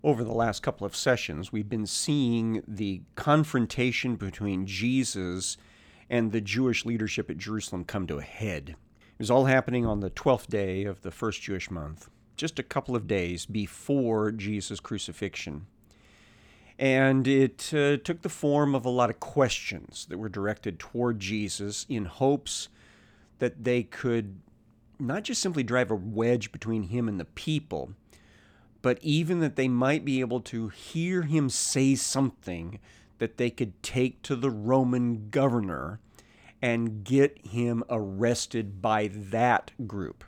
Over the last couple of sessions, we've been seeing the confrontation between Jesus and the Jewish leadership at Jerusalem come to a head. It was all happening on the 12th day of the first Jewish month, just a couple of days before Jesus' crucifixion. And it took the form of a lot of questions that were directed toward Jesus in hopes that they could not just simply drive a wedge between him and the people, but even that they might be able to hear him say something that they could take to the Roman governor and get him arrested by that group.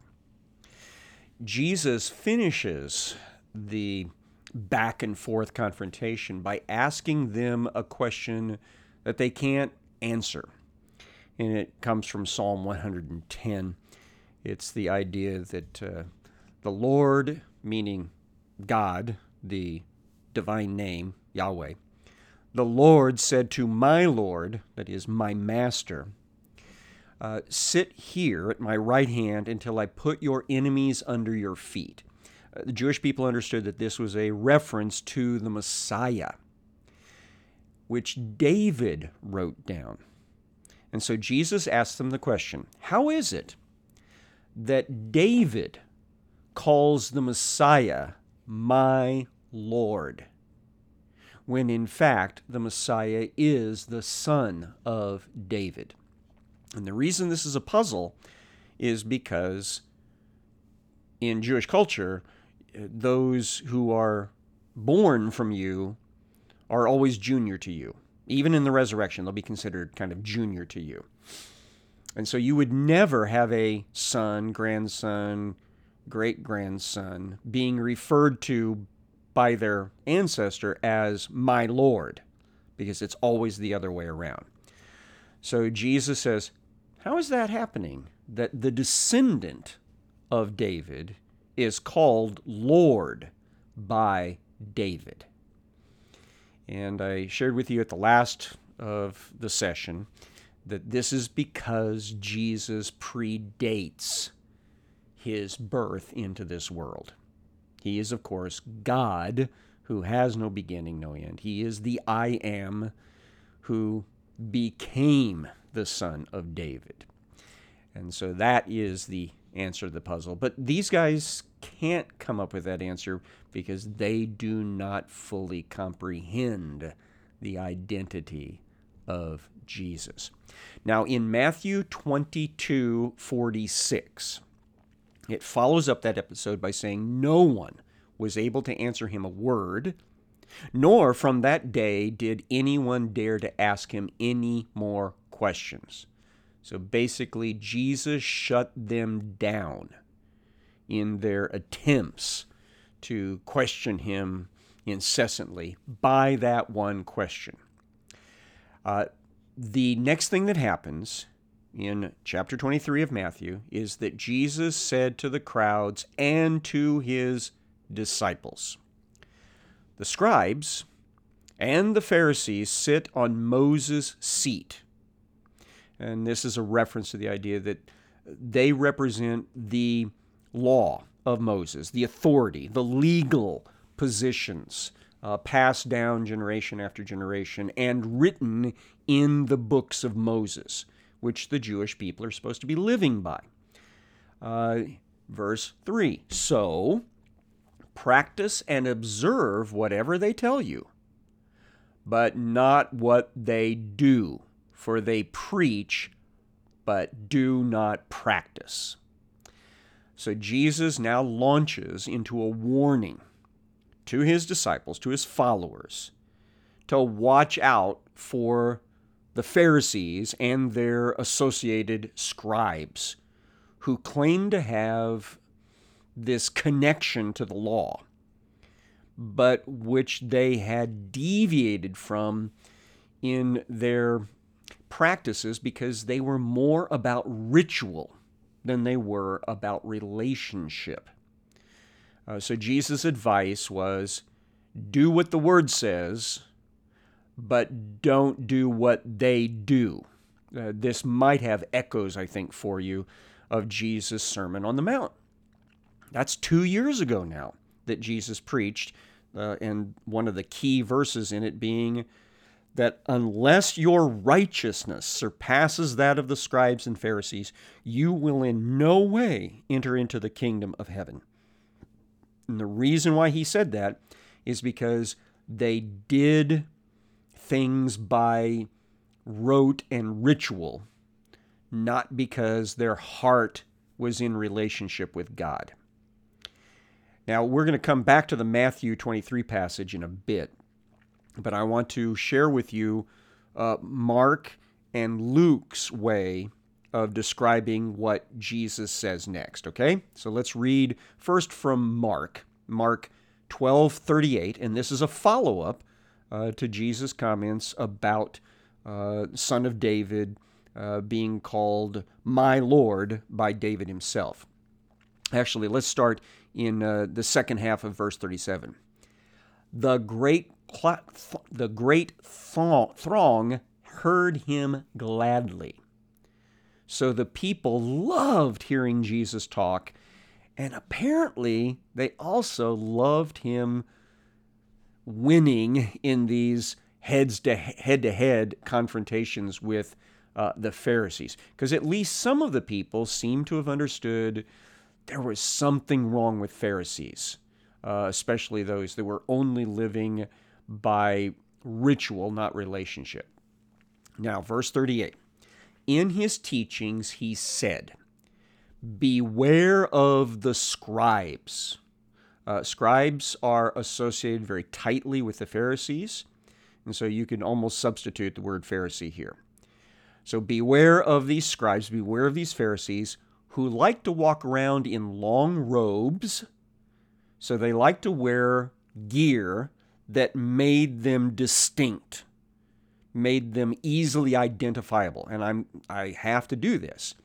Jesus finishes the back and forth confrontation by asking them a question that they can't answer. And it comes from Psalm 110. It's the idea that the Lord, meaning God, the divine name, Yahweh, the Lord said to my Lord, that is, my master, sit here at my right hand until I put your enemies under your feet. The Jewish people understood that this was a reference to the Messiah, which David wrote down. And so Jesus asked them the question, how is it that David calls the Messiah my Lord, when in fact the Messiah is the son of David? And the reason this is a puzzle is because in Jewish culture, those who are born from you are always junior to you. Even in the resurrection, they'll be considered kind of junior to you. And so you would never have a son, grandson, great-grandson being referred to by their ancestor as my Lord, because it's always the other way around. So Jesus says, how is that happening, that the descendant of David is called Lord by David? And I shared with you at the last of the session that this is because Jesus predates his birth into this world. He is, of course, God, who has no beginning, no end. He is the I Am, who became the son of David. And so that is the answer to the puzzle. But these guys can't come up with that answer because they do not fully comprehend the identity of Jesus. Now, in Matthew 22:46, it follows up that episode by saying no one was able to answer him a word, nor from that day did anyone dare to ask him any more questions. So basically, Jesus shut them down in their attempts to question him incessantly by that one question. The next thing that happens in chapter 23 of Matthew is that Jesus said to the crowds and to his disciples, the scribes and the Pharisees sit on Moses' seat. And this is a reference to the idea that they represent the law of Moses, the authority, the legal positions passed down generation after generation and written in the books of Moses, which the Jewish people are supposed to be living by. Verse 3, so practice and observe whatever they tell you, but not what they do, for they preach, but do not practice. So Jesus now launches into a warning to his disciples, to his followers, to watch out for the Pharisees and their associated scribes who claim to have this connection to the law, but which they had deviated from in their practices because they were more about ritual than they were about relationship. So Jesus' advice was, do what the word says, but don't do what they do. This might have echoes, I think, for you of Jesus' Sermon on the Mount. That's 2 years ago now that Jesus preached and one of the key verses in it being that unless your righteousness surpasses that of the scribes and Pharisees, you will in no way enter into the kingdom of heaven. And the reason why he said that is because they did things by rote and ritual, not because their heart was in relationship with God. Now, we're going to come back to the Matthew 23 passage in a bit, but I want to share with you Mark and Luke's way of describing what Jesus says next, okay? So let's read first from Mark 12:38, and this is a follow-up to Jesus' comments about Son of David being called my Lord by David himself. Actually, let's start in the second half of verse 37. The great throng heard him gladly. So the people loved hearing Jesus talk, and apparently they also loved him winning in these head-to-head confrontations with the Pharisees. Because at least some of the people seem to have understood there was something wrong with Pharisees, especially those that were only living by ritual, not relationship. Now, verse 38. In his teachings he said, beware of the scribes. Scribes are associated very tightly with the Pharisees, and so you can almost substitute the word Pharisee here. So beware of these scribes, beware of these Pharisees who like to walk around in long robes. So they like to wear gear that made them distinct, made them easily identifiable. And I have to do this.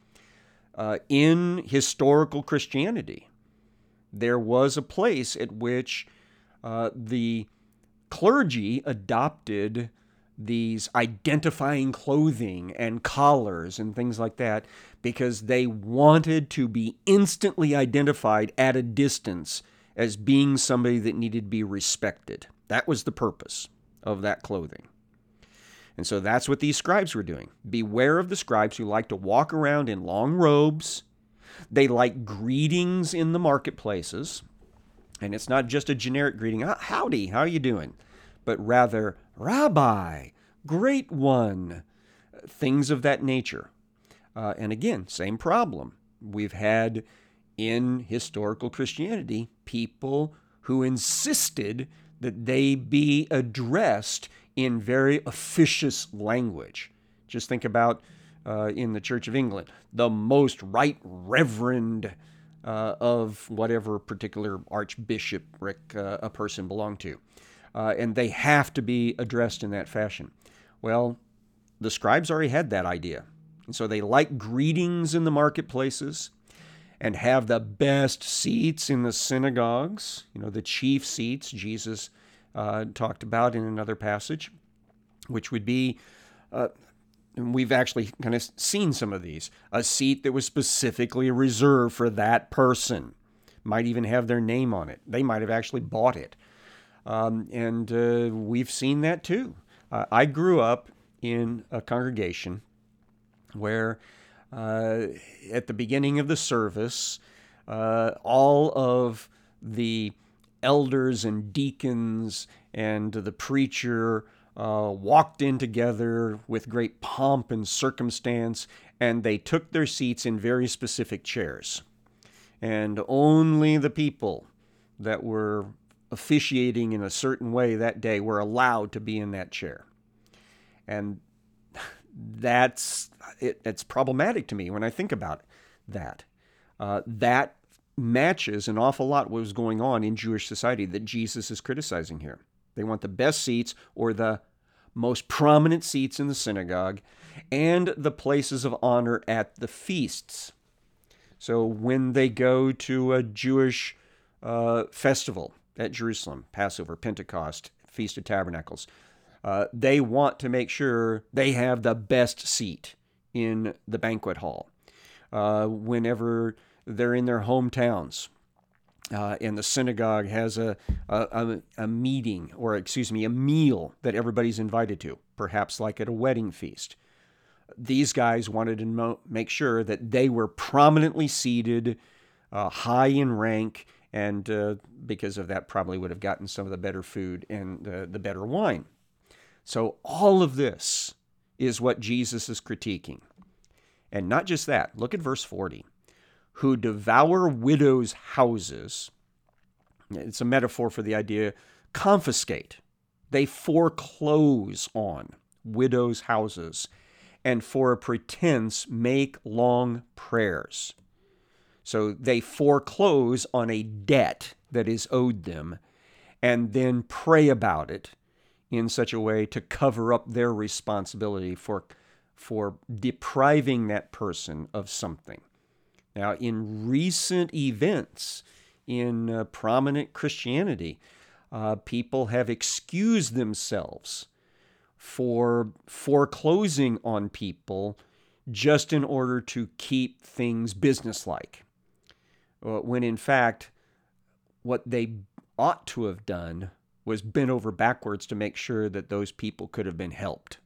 In historical Christianity, there was a place at which the clergy adopted these identifying clothing and collars and things like that because they wanted to be instantly identified at a distance as being somebody that needed to be respected. That was the purpose of that clothing. And so that's what these scribes were doing. Beware of the scribes who like to walk around in long robes. They like greetings in the marketplaces. And it's not just a generic greeting, howdy, how are you doing? But rather, Rabbi, great one, things of that nature. And again, same problem. We've had in historical Christianity people who insisted that they be addressed in very officious language. Just think about in the Church of England, the most right reverend of whatever particular archbishopric a person belonged to. And they have to be addressed in that fashion. Well, the scribes already had that idea. And so they like greetings in the marketplaces and have the best seats in the synagogues, the chief seats Jesus talked about in another passage, which would be, and we've actually kind of seen some of these, a seat that was specifically reserved for that person. Might even have their name on it. They might have actually bought it. And we've seen that too. I grew up in a congregation where at the beginning of the service, all of the elders and deacons and the preacher walked in together with great pomp and circumstance, and they took their seats in very specific chairs. And only the people that were officiating in a certain way that day were allowed to be in that chair. And it's problematic to me when I think about that. That matches an awful lot what was going on in Jewish society that Jesus is criticizing here. They want the best seats or the most prominent seats in the synagogue and the places of honor at the feasts. So when they go to a Jewish festival at Jerusalem, Passover, Pentecost, Feast of Tabernacles, they want to make sure they have the best seat in the banquet hall. Whenever they're in their hometowns and the synagogue has a meeting, or excuse me, a meal that everybody's invited to, perhaps like at a wedding feast. These guys wanted to make sure that they were prominently seated, high in rank, and because of that, probably would have gotten some of the better food and the better wine. So all of this is what Jesus is critiquing. And not just that. Look at verse 40. Who devour widows' houses. It's a metaphor for the idea, confiscate. They foreclose on widows' houses, and for a pretense make long prayers. So they foreclose on a debt that is owed them, and then pray about it in such a way to cover up their responsibility for depriving that person of something. Now, in recent events in prominent Christianity, people have excused themselves for foreclosing on people just in order to keep things businesslike, when in fact, what they ought to have done was bent over backwards to make sure that those people could have been helped.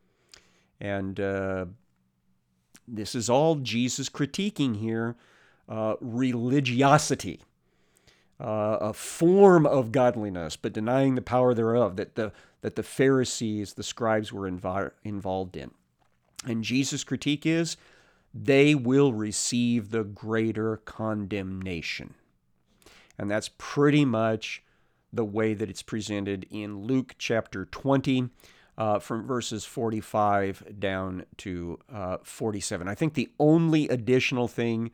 And this is all Jesus critiquing here, religiosity, a form of godliness, but denying the power thereof, that the Pharisees, the scribes, were involved in. And Jesus' critique is, they will receive the greater condemnation. And that's pretty much the way that it's presented in Luke chapter 20, from verses 45 down to 47. I think the only additional thing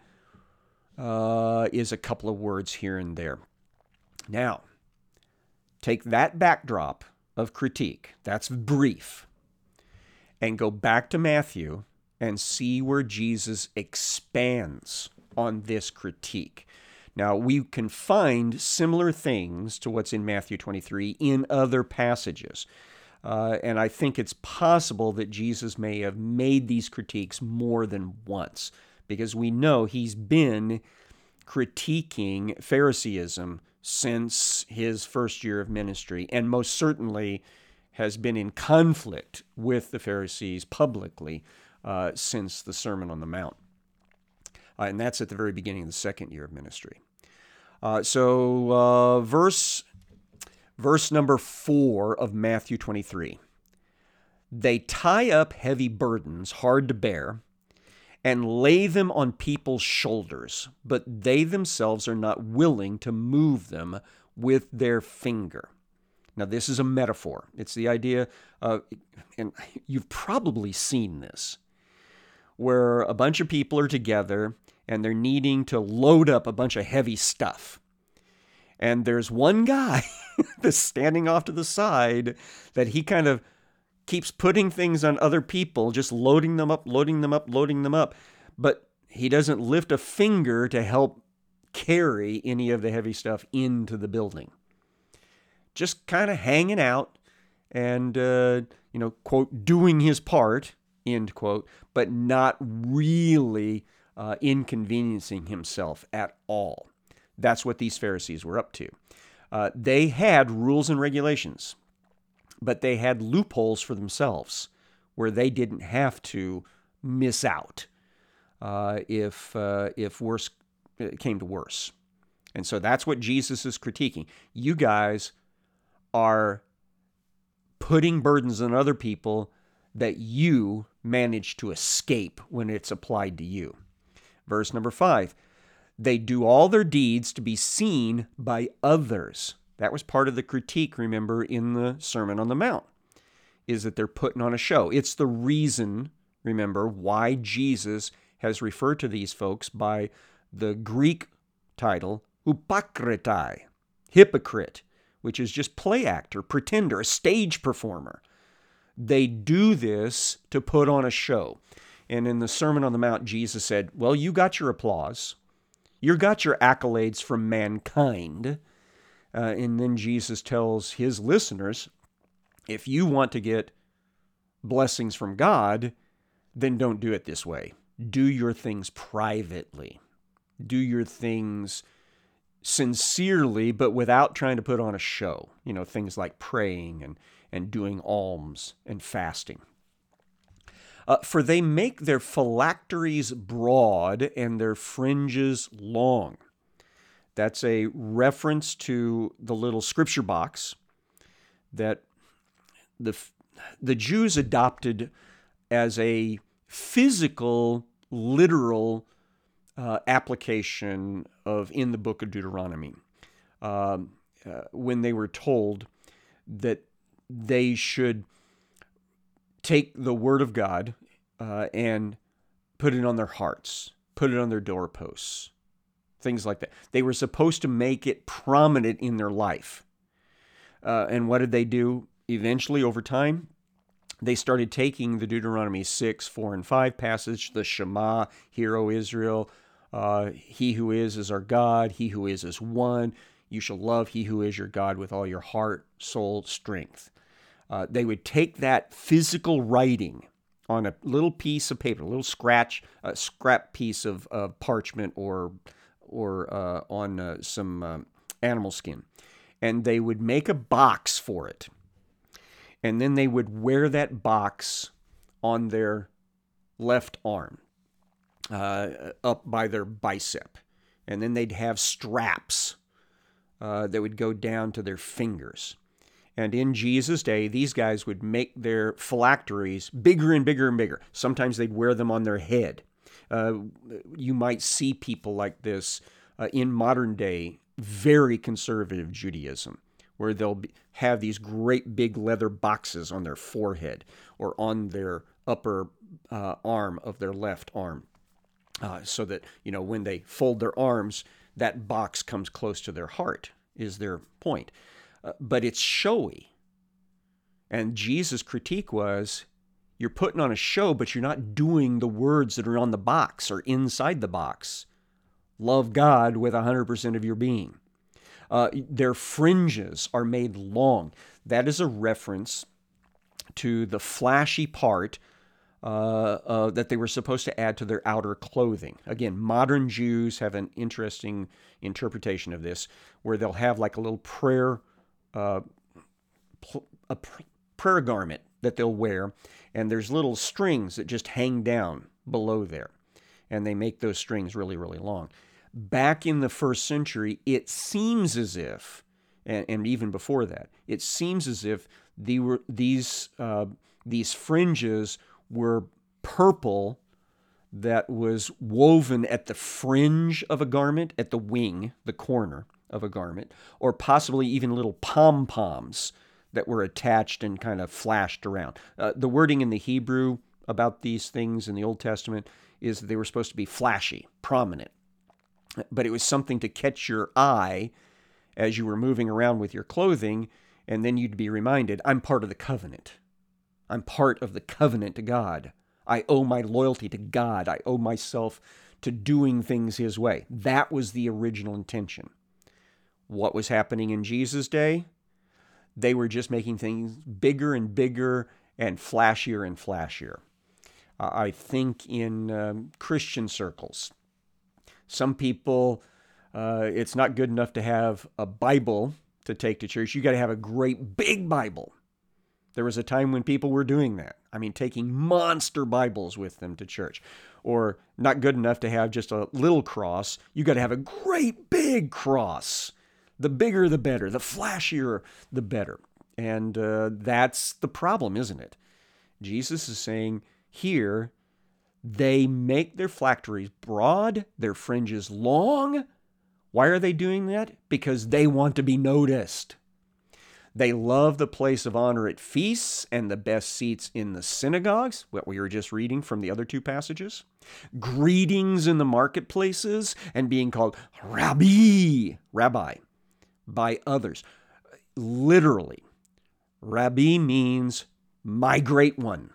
is a couple of words here and there. Now, take that backdrop of critique, that's brief, and go back to Matthew and see where Jesus expands on this critique. Now, we can find similar things to what's in Matthew 23 in other passages. And I think it's possible that Jesus may have made these critiques more than once, because we know he's been critiquing Phariseeism since his first year of ministry, and most certainly has been in conflict with the Pharisees publicly since the Sermon on the Mount. And that's at the very beginning of the second year of ministry. So verse number 4 of Matthew 23. They tie up heavy burdens hard to bear and lay them on people's shoulders, but they themselves are not willing to move them with their finger. Now, this is a metaphor. It's the idea of, and you've probably seen this, where a bunch of people are together and they're needing to load up a bunch of heavy stuff. And there's one guy that's standing off to the side that he kind of keeps putting things on other people, just loading them up, loading them up, loading them up. But he doesn't lift a finger to help carry any of the heavy stuff into the building. Just kind of hanging out and, quote, doing his part, end quote, but not really inconveniencing himself at all. That's what these Pharisees were up to. They had rules and regulations, but they had loopholes for themselves where they didn't have to miss out if worse came to worse. And so that's what Jesus is critiquing. You guys are putting burdens on other people that you manage to escape when it's applied to you. Verse number 5. They do all their deeds to be seen by others. That was part of the critique, remember, in the Sermon on the Mount, is that they're putting on a show. It's the reason, remember, why Jesus has referred to these folks by the Greek title, upakritai, hypocrite, which is just play actor, pretender, a stage performer. They do this to put on a show. And in the Sermon on the Mount, Jesus said, well, you got your applause. You got your accolades from mankind. And then Jesus tells his listeners, if you want to get blessings from God, then don't do it this way. Do your things privately. Do your things sincerely, but without trying to put on a show. Things like praying and doing alms and fasting. For they make their phylacteries broad and their fringes long. That's a reference to the little scripture box that the Jews adopted as a physical, literal application of in the book of Deuteronomy, when they were told that they should take the word of God and put it on their hearts, put it on their doorposts, things like that. They were supposed to make it prominent in their life. And what did they do? Eventually, over time, they started taking the Deuteronomy 6, 4, and 5 passage, the Shema, Hear, O Israel, He who is our God, He who is one. You shall love He who is your God with all your heart, soul, strength. They would take that physical writing on a little piece of paper, a little scrap piece of parchment or on some animal skin, and they would make a box for it. And then they would wear that box on their left arm, up by their bicep. And then they'd have straps that would go down to their fingers. And in Jesus' day, these guys would make their phylacteries bigger and bigger and bigger. Sometimes they'd wear them on their head. You might see people like this in modern day, very conservative Judaism, where they'll have these great big leather boxes on their forehead or on their upper arm of their left arm, so that, when they fold their arms, that box comes close to their heart, is their point. But it's showy. And Jesus' critique was, you're putting on a show, but you're not doing the words that are on the box or inside the box. Love God with 100% of your being. Their fringes are made long. That is a reference to the flashy part that they were supposed to add to their outer clothing. Again, modern Jews have an interesting interpretation of this, where they'll have like a little prayer garment that they'll wear, and there's little strings that just hang down below there, and they make those strings really, really long. Back in the first century, it seems as if, and even before that, it seems as if these fringes were purple that was woven at the fringe of a garment, at the wing, the corner of a garment, or possibly even little pom-poms that were attached and kind of flashed around. The wording in the Hebrew about these things in the Old Testament is that they were supposed to be flashy, prominent. But it was something to catch your eye as you were moving around with your clothing, and then you'd be reminded, I'm part of the covenant. I'm part of the covenant to God. I owe my loyalty to God. I owe myself to doing things His way. That was the original intention. What was happening in Jesus' day? They were just making things bigger and bigger and flashier and flashier. I think in Christian circles, some people, it's not good enough to have a Bible to take to church. You got to have a great big Bible. There was a time when people were doing that. I mean, taking monster Bibles with them to church. Or not good enough to have just a little cross. You got to have a great big cross. The bigger, the better. The flashier, the better. And that's the problem, isn't it? Jesus is saying here, they make their phylacteries broad, their fringes long. Why are they doing that? Because they want to be noticed. They love the place of honor at feasts and the best seats in the synagogues, what we were just reading from the other two passages. Greetings in the marketplaces and being called rabbi, by others. Literally, rabbi means my great one.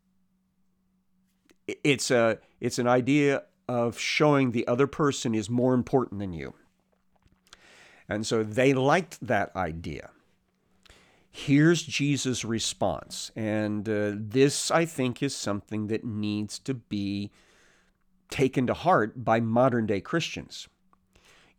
It's an idea of showing the other person is more important than you. And so they liked that idea. Here's Jesus' response, and this, I think, is something that needs to be taken to heart by modern-day Christians.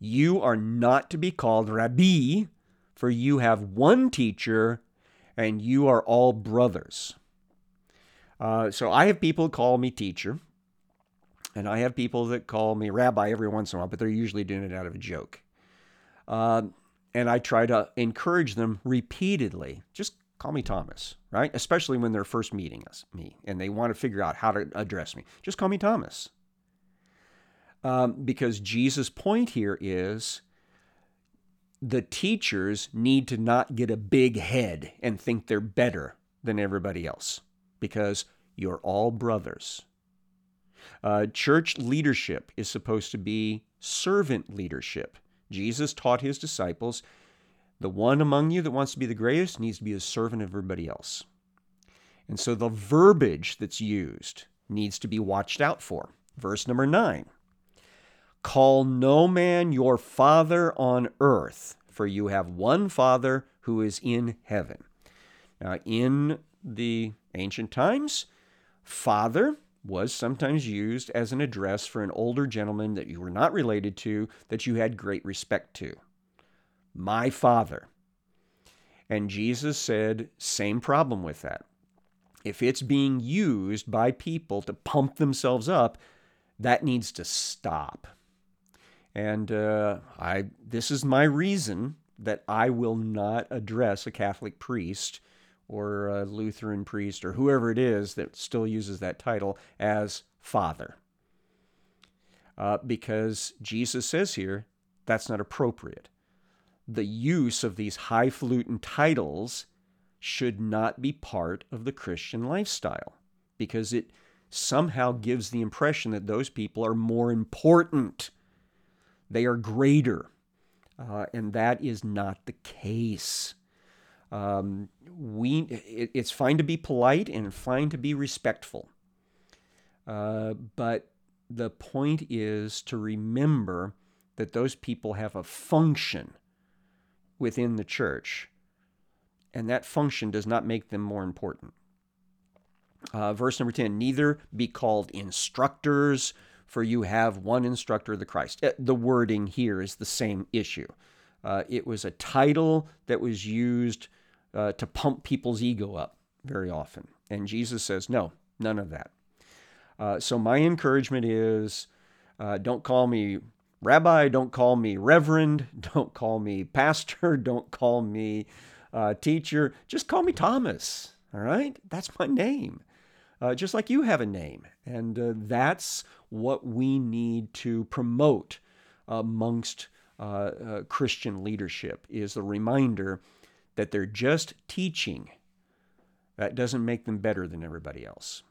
You are not to be called Rabbi, for you have one teacher, and you are all brothers. So I have people call me teacher, and I have people that call me rabbi every once in a while, but they're usually doing it out of a joke. And I try to encourage them repeatedly. Just call me Thomas, right? Especially when they're first meeting me and they want to figure out how to address me. Just call me Thomas. Because Jesus' point here is the teachers need to not get a big head and think they're better than everybody else, because you're all brothers. Church leadership is supposed to be servant leadership. Jesus taught his disciples, the one among you that wants to be the greatest needs to be a servant of everybody else. And so the verbiage that's used needs to be watched out for. Verse number 9. Call no man your father on earth, for you have one Father who is in heaven. Now, in the ancient times, father was sometimes used as an address for an older gentleman that you were not related to, that you had great respect to. My father. And Jesus said, same problem with that. If it's being used by people to pump themselves up, that needs to stop. And this is my reason that I will not address a Catholic priest or a Lutheran priest or whoever it is that still uses that title as father. Because Jesus says here, that's not appropriate. The use of these highfalutin titles should not be part of the Christian lifestyle, because it somehow gives the impression that those people are more important. They are greater, and that is not the case. It's fine to be polite and fine to be respectful, but the point is to remember that those people have a function within the church, and that function does not make them more important. Verse number 10, neither be called instructors, for you have one instructor, the Christ. The wording here is the same issue. It was a title that was used to pump people's ego up very often. And Jesus says, no, none of that. So my encouragement is, don't call me rabbi, don't call me reverend, don't call me pastor, don't call me teacher. Just call me Thomas, all right? That's my name. Just like you have a name. And that's what we need to promote amongst Christian leadership, is the reminder that they're just teaching. That doesn't make them better than everybody else.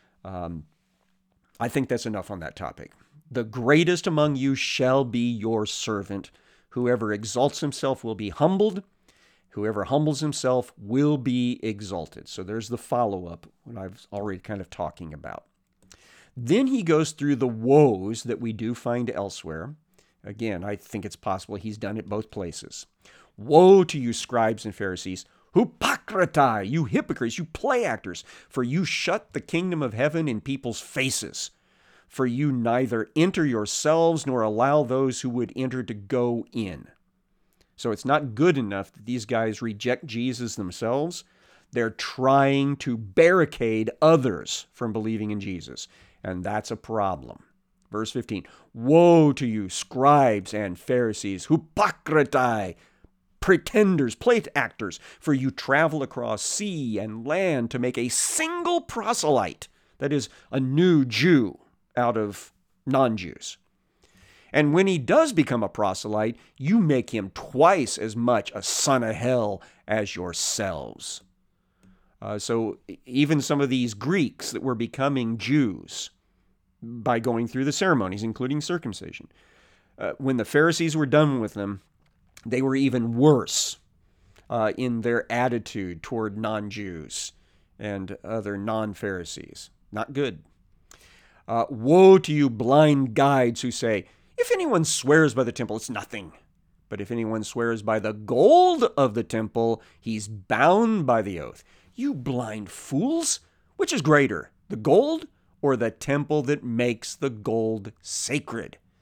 I think that's enough on that topic. The greatest among you shall be your servant. Whoever exalts himself will be humbled. Whoever humbles himself will be exalted. So there's the follow-up, what I was already kind of talking about. Then he goes through the woes that we do find elsewhere. Again, I think it's possible he's done it both places. Woe to you, scribes and Pharisees, hypocritai, you hypocrites, you play actors, for you shut the kingdom of heaven in people's faces. For you neither enter yourselves nor allow those who would enter to go in. So it's not good enough that these guys reject Jesus themselves. They're trying to barricade others from believing in Jesus. And that's a problem. Verse 15, woe to you, scribes and Pharisees, hypocritai, pretenders, play actors, for you travel across sea and land to make a single proselyte, that is, a new Jew out of non-Jews. And when he does become a proselyte, you make him twice as much a son of hell as yourselves. So even some of these Greeks that were becoming Jews by going through the ceremonies, including circumcision, when the Pharisees were done with them, they were even worse in their attitude toward non-Jews and other non-Pharisees. Not good. Woe to you, blind guides who say, if anyone swears by the temple, it's nothing. But if anyone swears by the gold of the temple, he's bound by the oath. You blind fools! Which is greater, the gold or the temple that makes the gold sacred?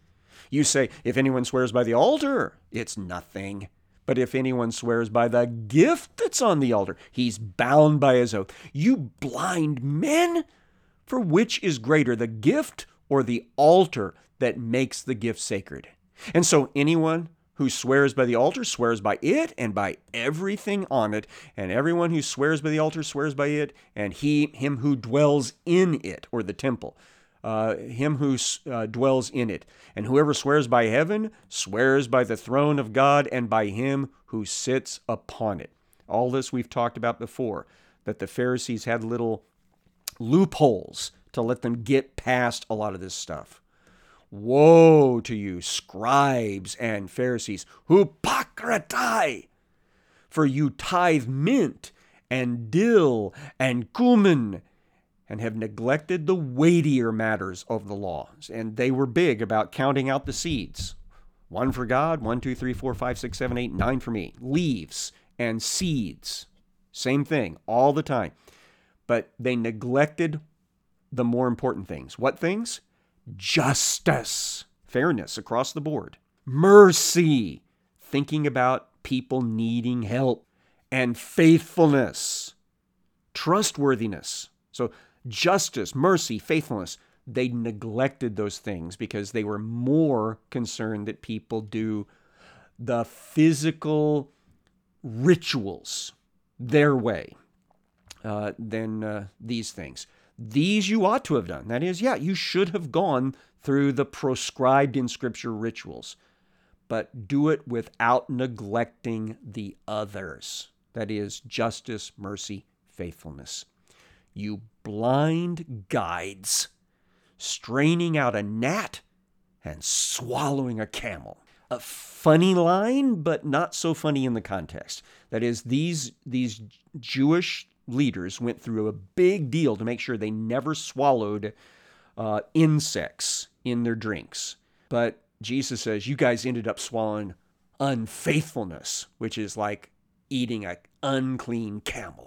You say, if anyone swears by the altar, it's nothing. But if anyone swears by the gift that's on the altar, he's bound by his oath. You blind men! For which is greater, the gift or the altar that makes the gift sacred? And so anyone who swears by the altar swears by it and by everything on it. And everyone who swears by the altar swears by it and him who dwells in it, or the temple. Him who dwells in it. And whoever swears by heaven swears by the throne of God and by him who sits upon it. All this we've talked about before, that the Pharisees had little loopholes to let them get past a lot of this stuff. Woe to you, scribes and Pharisees, hypocritai! For you tithe mint and dill and cumin, and have neglected the weightier matters of the law. And they were big about counting out the seeds. 1 for God, 1, 2, 3, 4, 5, 6, 7, 8, 9 for me. Leaves and seeds. Same thing, all the time. But they neglected the more important things. What things? Justice, fairness across the board. Mercy, thinking about people needing help. And faithfulness, trustworthiness. So justice, mercy, faithfulness, they neglected those things because they were more concerned that people do the physical rituals their way than these things. These you ought to have done. That is, you should have gone through the proscribed in Scripture rituals, but do it without neglecting the others. That is, justice, mercy, faithfulness. You blind guides, straining out a gnat and swallowing a camel. A funny line, but not so funny in the context. That is, these Jewish leaders went through a big deal to make sure they never swallowed insects in their drinks. But Jesus says, you guys ended up swallowing unfaithfulness, which is like eating an unclean camel.